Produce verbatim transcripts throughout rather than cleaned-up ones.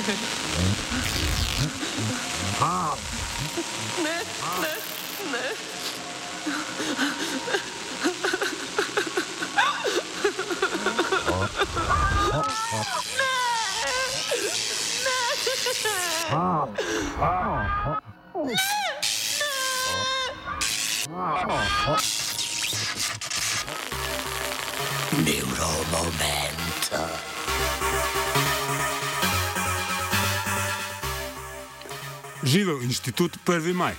Ne, ne, ne. Neuromomento. Živel inštitut prvi maj.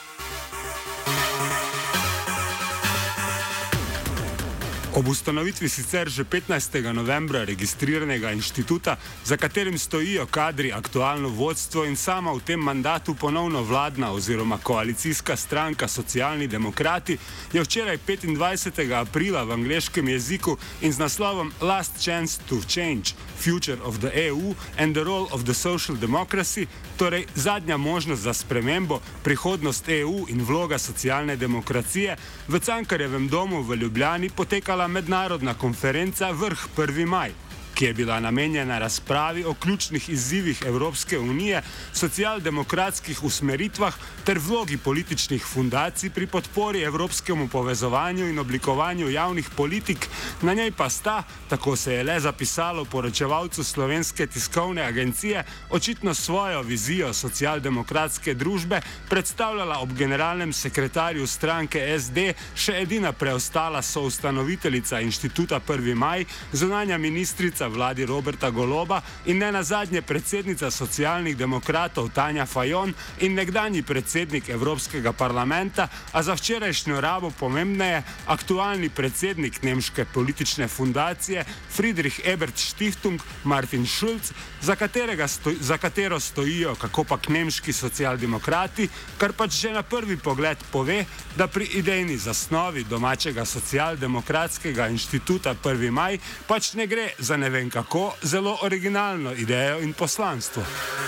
Ob ustanovitvi sicer že petnajstega novembra registriranega inštituta, za katerim stojijo kadri aktualno vodstvo in sama v tem mandatu ponovno vladna oziroma koalicijska stranka Socialni demokrati, je včeraj petindvajsetega aprila v angleškem jeziku in z naslovom Last Chance to Change, Future of the E U and the Role of the Social Democracy, torej zadnja možnost za spremembo, prihodnost E U in vloga socialne demokracije, v Cankarjevem domu v Ljubljani potekala mednarodna konferenca Vrh prvi maj, ki je bila namenjena razpravi o ključnih izzivih Evropske unije, socialdemokratskih usmeritvah ter vlogi političnih fundacij pri podpori evropskemu povezovanju in oblikovanju javnih politik. Na njej pa sta, tako se je le zapisalo poročevalcu Slovenske tiskovne agencije, očitno svojo vizijo socialdemokratske družbe predstavljala ob generalnem sekretarju stranke S D še edina preostala soustanoviteljica inštituta prvi maj, zunanja ministrica vladi Roberta Goloba in ne nazadnje predsednica socialnih demokratov Tanja Fajon in nekdanji predsednik Evropskega parlamenta, a za včerajšnjo rabo pomembneje aktualni predsednik nemške politične fundacije Friedrich Ebert Stiftung Martin Schulz, za, sto, za katero stojijo kakopak nemški socialdemokrati, kar pač že na prvi pogled pove, da pri idejni zasnovi domačega socialdemokratskega inštituta prvi maj pač ne gre za ne vem kako zelo originalno idejo in poslanstvo.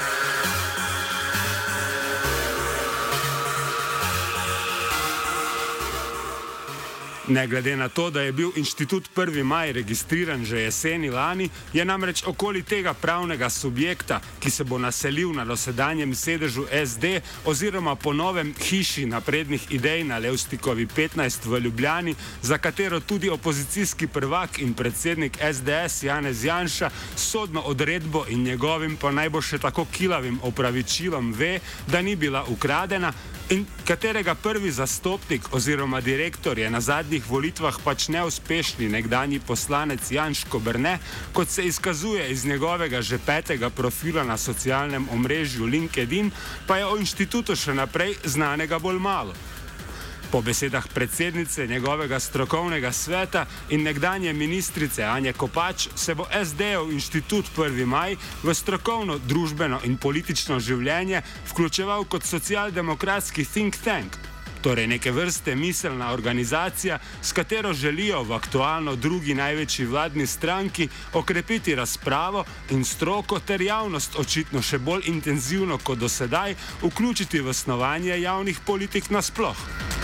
Ne glede na to, da je bil inštitut prvi maj registriran že jeseni lani, je namreč okoli tega pravnega subjekta, ki se bo naselil na dosedanjem sedežu S D oziroma po novem hiši naprednih idej na Levstikovi petnajst v Ljubljani, za katero tudi opozicijski prvak in predsednik S D S Janez Janša sodno odredbo in njegovim pa naj bo še tako kilavim opravičilom ve, da ni bila ukradena, in katerega prvi zastopnik oziroma direktor je na zadnjih volitvah pač neuspešni nekdanji poslanec Janš Koberne, kot se izkazuje iz njegovega že petega profila na socialnem omrežju LinkedIn, pa je o inštitutu še naprej znanega bolj malo. Po besedah predsednice njegovega strokovnega sveta in nekdanje ministrice Anje Kopač se bo S D-ov inštitut prvi maj v strokovno, družbeno in politično življenje vključeval kot socialdemokratski think tank, torej neke vrste miselna organizacija, s katero želijo v aktualno drugi največji vladni stranki okrepiti razpravo in stroko ter javnost očitno še bolj intenzivno kot do sedaj vključiti v snovanje javnih politik nasploh.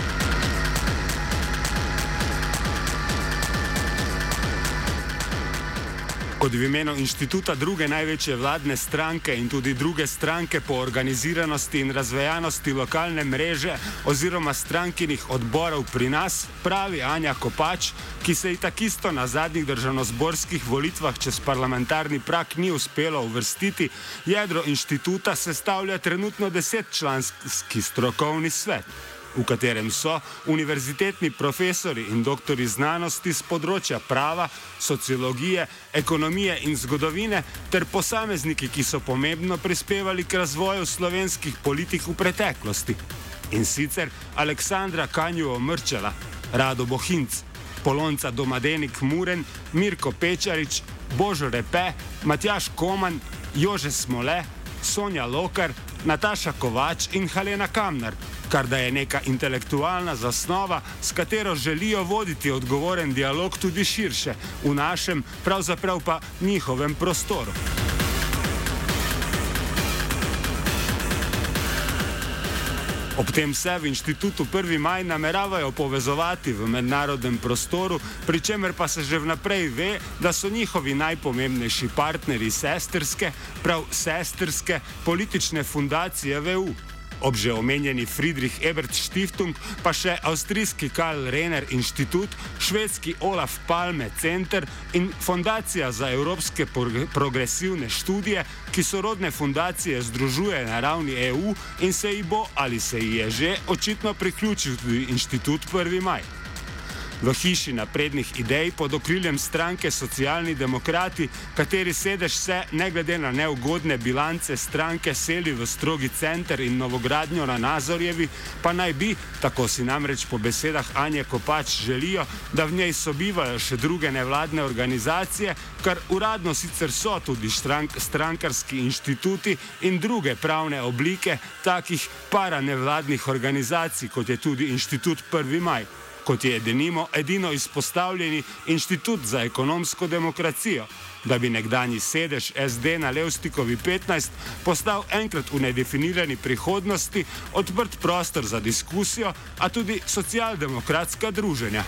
Kot v imenu inštituta druge največje vladne stranke in tudi druge stranke po organiziranosti in razvejanosti lokalne mreže oziroma strankinih odborov pri nas, pravi Anja Kopač, ki se ji takisto na zadnjih državnozborskih volitvah čez parlamentarni prak ni uspelo uvrstiti, jedro inštituta sestavlja trenutno desetčlanski strokovni svet, v katerem so univerzitetni profesori in doktori znanosti z področja prava, sociologije, ekonomije in zgodovine ter posamezniki, ki so pomembno prispevali k razvoju slovenskih politik v preteklosti. In sicer Aleksandra Kanjuo Mrčela, Rado Bohinc, Polonca Domadenik Muren, Mirko Pečarič, Božo Repe, Matjaž Koman, Jože Smole, Sonja Lokar, Nataša Kovač in Helena Kamnar, kar da je neka intelektualna zasnova, s katero želijo voditi odgovoren dialog tudi širše, v našem, pravzaprav pa njihovem prostoru. Ob tem se v inštitutu prvi maj nameravajo povezovati v mednarodnem prostoru, pri čemer pa se že vnaprej ve, da so njihovi najpomembnejši partnerji sestrske, prav sestrske politične fundacije V U. Ob že omenjeni Friedrich Ebert Stiftung, pa še avstrijski Karl Renner inštitut, švedski Olaf Palme center in Fondacija za evropske progresivne študije, ki sorodne fundacije združuje na ravni E U in se ji bo ali se ji je že očitno priključil tudi inštitut prvi maj. V hiši naprednih idej pod okriljem stranke Socialni demokrati, kateri sedež se, ne glede na neugodne bilance stranke, seli v strogi center in novogradnjo na Nazorjevi, pa naj bi, tako si namreč po besedah Anje Kopač želijo, da v njej sobivajo še druge nevladne organizacije, kar uradno sicer so tudi strank, strankarski inštituti in druge pravne oblike takih paranevladnih organizacij, kot je tudi inštitut prvi maj. Kot je denimo edino izpostavljeni inštitut za ekonomsko demokracijo, da bi nekdanji sedež S D na Levstikovi petnajst postal enkrat v nedefinirani prihodnosti odprt prostor za diskusijo, a tudi socialdemokratska druženja.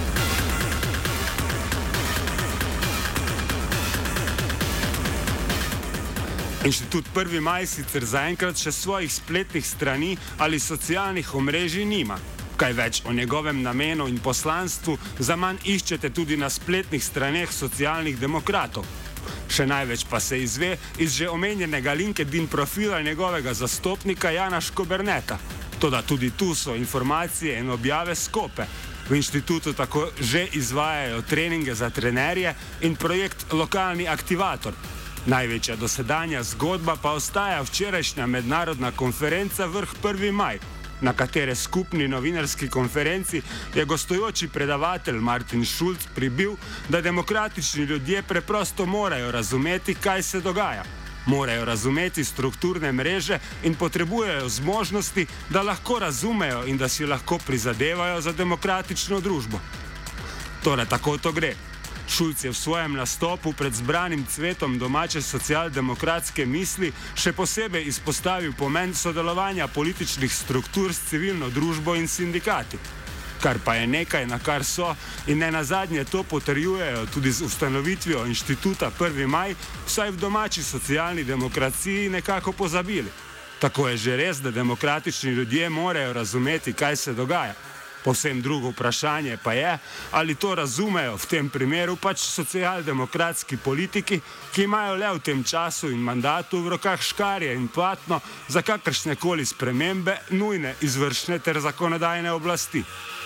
Inštitut prvi maj sicer zaenkrat še svojih spletnih strani ali socialnih omrežij nima. Kaj več o njegovem namenu in poslanstvu zaman iščete tudi na spletnih straneh socialnih demokratov. Še največ pa se izve iz že omenjenega LinkedIn profila njegovega zastopnika Jana Škoberneta. Toda tudi tu so informacije in objave skope. V inštitutu tako že izvajajo treninge za trenerje in projekt Lokalni aktivator. Največja dosedanja zgodba pa ostaja včerajšnja mednarodna konferenca Vrh prvi maj, na katere skupni novinarski konferenci je gostujoči predavatelj Martin Schulz pribil, da demokratični ljudje preprosto morajo razumeti, kaj se dogaja. Morajo razumeti strukturne mreže in potrebujejo zmožnosti, da lahko razumejo in da si lahko prizadevajo za demokratično družbo. Torej, tako to gre. Šulc je v svojem nastopu pred zbranim cvetom domače socialdemokratske misli še posebej izpostavil pomen sodelovanja političnih struktur s civilno družbo in sindikati. Kar pa je nekaj, na kar so in ne nazadnje to potrjujejo tudi z ustanovitvijo inštituta prvi maj, vsaj v domači socialni demokraciji nekako pozabili. Tako je že res, da demokratični ljudje morajo razumeti, kaj se dogaja. Povsem drugo vprašanje pa je, ali to razumejo v tem primeru pač socialdemokratski politiki, ki imajo le v tem času in mandatu v rokah škarje in platno za kakršne koli spremembe nujne izvršne ter zakonodajne oblasti.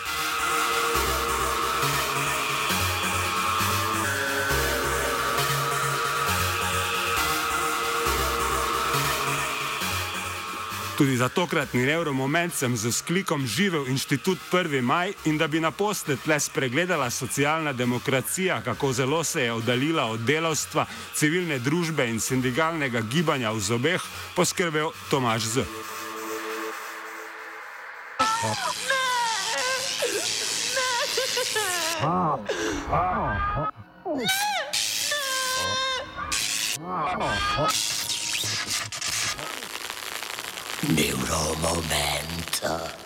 Tudi za tokratni Euromoment sem z vzklikom živel inštitut prvi maj in da bi naposled le spregledala socialna demokracija, kako zelo se je oddaljila od delavstva, civilne družbe in sindikalnega gibanja v zobeh, poskrbel Tomaž Z. Neuromoment.